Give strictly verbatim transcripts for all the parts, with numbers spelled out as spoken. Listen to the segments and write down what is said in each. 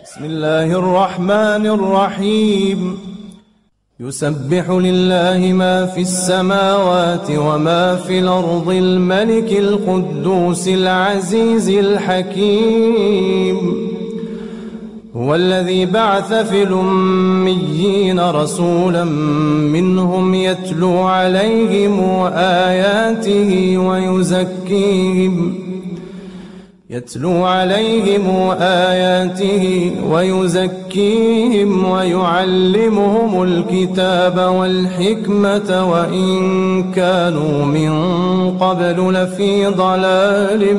بسم الله الرحمن الرحيم يسبح لله ما في السماوات وما في الأرض الملك القدوس العزيز الحكيم هو الذي بعث في الأميين رسولا منهم يتلو عليهم آياته ويزكيهم يتلو عليهم آياته ويزكيهم ويعلمهم الكتاب والحكمة وإن كانوا من قبل لفي ضلال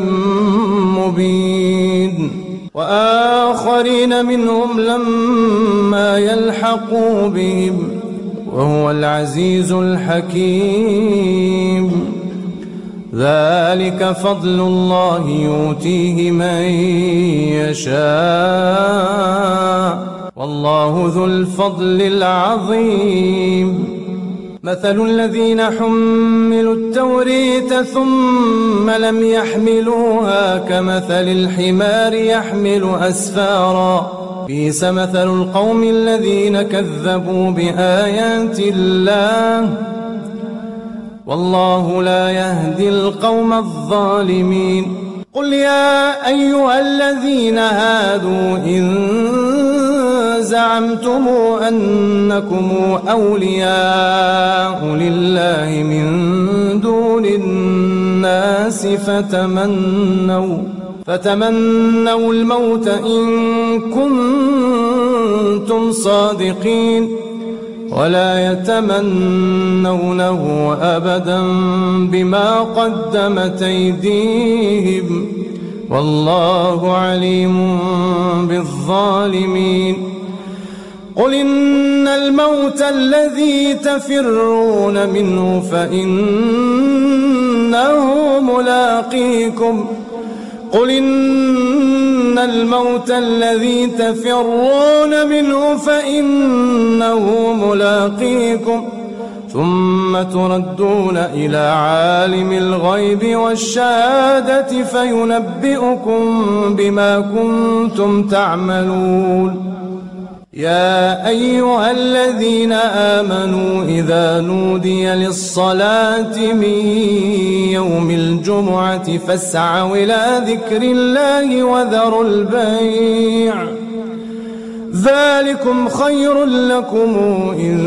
مبين وآخرين منهم لما يلحقوا بهم وهو العزيز الحكيم ذلك فضل الله يؤتيه من يشاء والله ذو الفضل العظيم مثل الذين حملوا التوراة ثم لم يحملوها كمثل الحمار يحمل أسفارا بئس مثل القوم الذين كذبوا بآيات الله والله لا يهدي القوم الظالمين قل يا أيها الذين هادوا إن زعمتم أنكم أولياء لله من دون الناس فتمنوا فتمنوا الموت إن كنتم صادقين ولا يتمنونه أبدا بما قدمت أيديهم والله عليم بالظالمين قل إن الموت الذي تفرون منه فإنه ملاقيكم قل إن الموت الذي تفرون منه فإنه ملاقيكم ثم تردون إلى عالم الغيب والشهادة فينبئكم بما كنتم تعملون يا أيها الذين آمنوا إذا نودي للصلاة من يوم الجمعة فاسعوا إلى ذكر الله وذروا البيع ذلكم خير لكم إن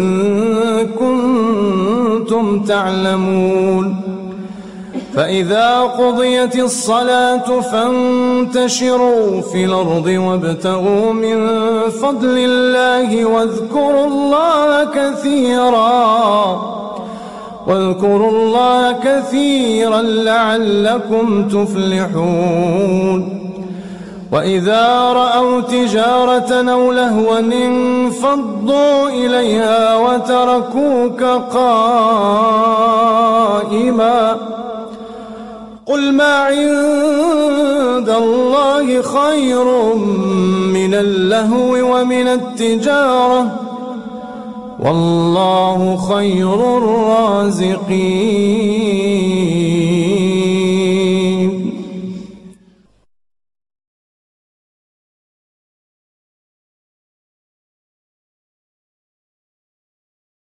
كنتم تعلمون فإذا قضيت الصلاة فانتشروا في الأرض وابتغوا من فضل الله واذكروا الله كثيرا واذكروا الله كثيرا لعلكم تفلحون وإذا رأوا تجارة أو لهوا انفضوا إليها وتركوك قائما قل ما عند الله خير من اللهو ومن التجارة والله خير الرازقين